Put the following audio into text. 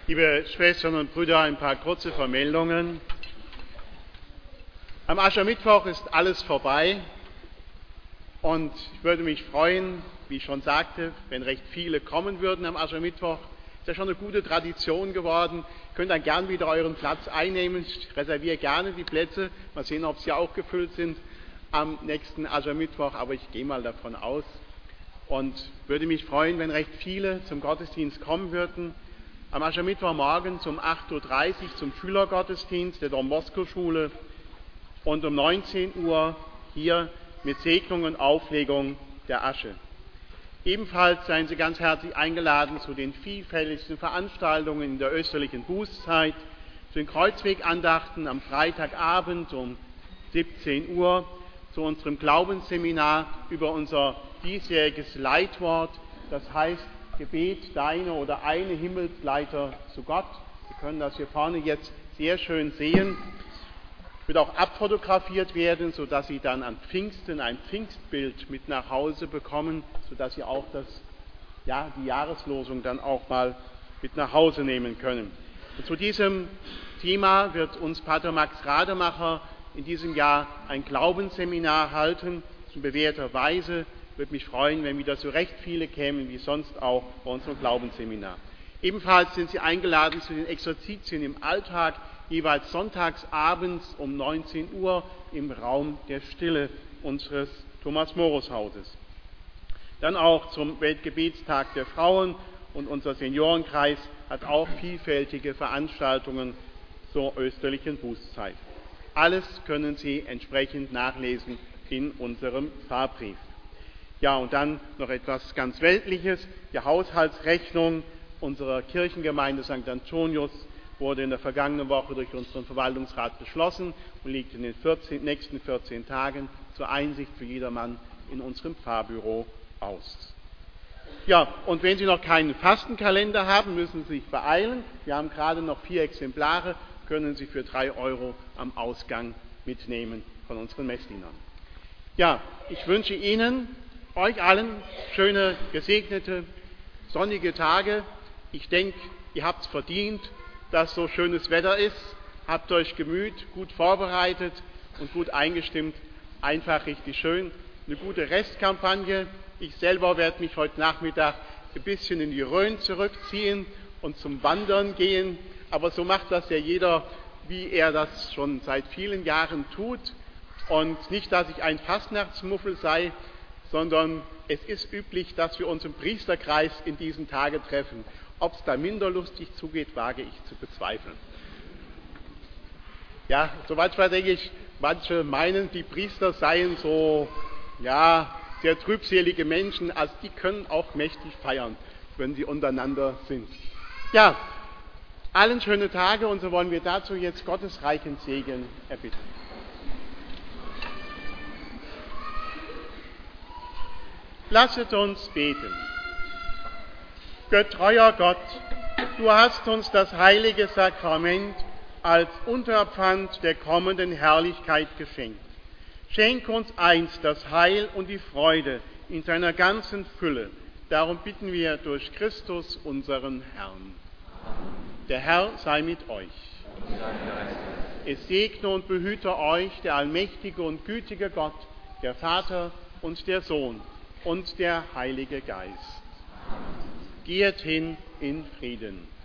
Liebe Schwestern und Brüder, ein paar kurze Vermeldungen. Am Aschermittwoch ist alles vorbei und ich würde mich freuen, wie ich schon sagte, wenn recht viele kommen würden am Aschermittwoch. Ist ja schon eine gute Tradition geworden. Ihr könnt dann gern wieder euren Platz einnehmen. Ich reserviere gerne die Plätze. Mal sehen, ob sie auch gefüllt sind am nächsten Aschermittwoch, aber ich gehe mal davon aus. Und würde mich freuen, wenn recht viele zum Gottesdienst kommen würden. Am Aschermittwochmorgen um 8:30 Uhr zum Schülergottesdienst der Don Bosco Schule und um 19 Uhr hier mit Segnung und Auflegung der Asche. Ebenfalls seien Sie ganz herzlich eingeladen zu den vielfältigsten Veranstaltungen in der österlichen Bußzeit, zu den Kreuzwegandachten am Freitagabend um 17 Uhr, zu unserem Glaubensseminar über unser diesjähriges Leitwort, das heißt Gebet, deine oder eine Himmelsleiter zu Gott. Sie können das hier vorne jetzt sehr schön sehen. Wird auch abfotografiert werden, sodass Sie dann an Pfingsten ein Pfingstbild mit nach Hause bekommen, sodass Sie auch die Jahreslosung dann auch mal mit nach Hause nehmen können. Und zu diesem Thema wird uns Pater Max Rademacher in diesem Jahr ein Glaubensseminar halten, in bewährter Weise. Würde mich freuen, wenn wieder so recht viele kämen, wie sonst auch bei unserem Glaubensseminar. Ebenfalls sind Sie eingeladen zu den Exerzitien im Alltag, jeweils sonntags abends um 19 Uhr im Raum der Stille unseres Thomas-Morus-Hauses. Dann auch zum Weltgebetstag der Frauen, und unser Seniorenkreis hat auch vielfältige Veranstaltungen zur österlichen Bußzeit. Alles können Sie entsprechend nachlesen in unserem Fahrbrief. Ja, und dann noch etwas ganz Weltliches. Die Haushaltsrechnung unserer Kirchengemeinde St. Antonius wurde in der vergangenen Woche durch unseren Verwaltungsrat beschlossen und liegt in den nächsten 14 Tagen zur Einsicht für jedermann in unserem Pfarrbüro aus. Ja, und wenn Sie noch keinen Fastenkalender haben, müssen Sie sich beeilen. Wir haben gerade noch 4 Exemplare, können Sie für 3 € am Ausgang mitnehmen von unseren Messdienern. Ja, ich wünsche Ihnen, euch allen, schöne, gesegnete, sonnige Tage. Ich denke, ihr habt es verdient, dass so schönes Wetter ist. Habt euch gemüht, gut vorbereitet und gut eingestimmt. Einfach richtig schön. Eine gute Restkampagne. Ich selber werde mich heute Nachmittag ein bisschen in die Rhön zurückziehen und zum Wandern gehen. Aber so macht das ja jeder, wie er das schon seit vielen Jahren tut. Und nicht, dass ich ein Fastnachtsmuffel sei, sondern es ist üblich, dass wir uns im Priesterkreis in diesen Tagen treffen. Ob es da minder lustig zugeht, wage ich zu bezweifeln. Ja, soweit denke ich, manche meinen, die Priester seien so, sehr trübselige Menschen, also die können auch mächtig feiern, wenn sie untereinander sind. Ja, allen schöne Tage, und so wollen wir dazu jetzt Gottes reichen Segen erbitten. Lasset uns beten. Getreuer Gott, du hast uns das heilige Sakrament als Unterpfand der kommenden Herrlichkeit geschenkt. Schenk uns einst das Heil und die Freude in seiner ganzen Fülle. Darum bitten wir durch Christus, unseren Herrn. Der Herr sei mit euch. Es segne und behüte euch der allmächtige und gütige Gott, der Vater und der Sohn und der Heilige Geist. Geht hin in Frieden.